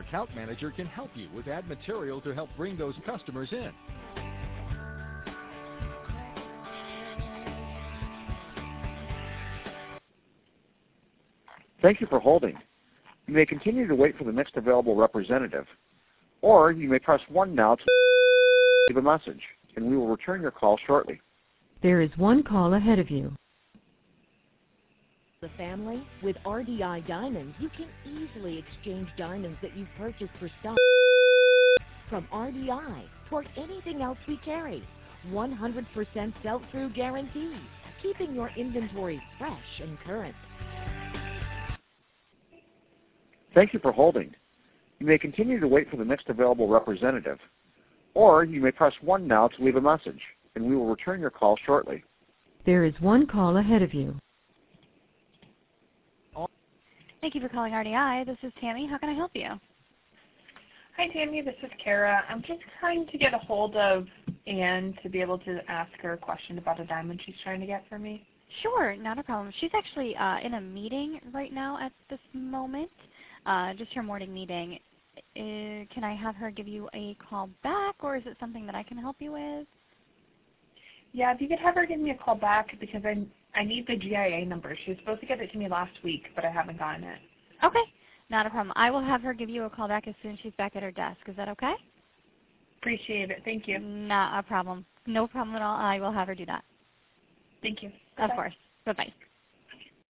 account manager can help you with ad material to help bring those customers in. Thank you for holding. You may continue to wait for the next available representative, or you may press 1 now to leave a message, and we will return your call shortly. There is one call ahead of you. The family, with RDI Diamonds, you can easily exchange diamonds that you've purchased for stock from RDI for anything else we carry. 100% sell-through guarantee, keeping your inventory fresh and current. Thank you for holding. You may continue to wait for the next available representative, or you may press 1 now to leave a message, and we will return your call shortly. There is one call ahead of you. Thank you for calling RDI. This is Tammy. How can I help you? Hi, Tammy. This is Kara. I'm just trying to get a hold of Anne to be able to ask her a question about a diamond she's trying to get for me. Sure, not a problem. She's actually in a meeting right now at this moment, just her morning meeting. Can I have her give you a call back, or is it something that I can help you with? Yeah, if you could have her give me a call back, because I need the GIA number. She was supposed to get it to me last week, but I haven't gotten it. Okay, not a problem. I will have her give you a call back as soon as she's back at her desk. Is that okay? Appreciate it. Thank you. Not a problem. No problem at all. I will have her do that. Thank you. Of course. Bye-bye.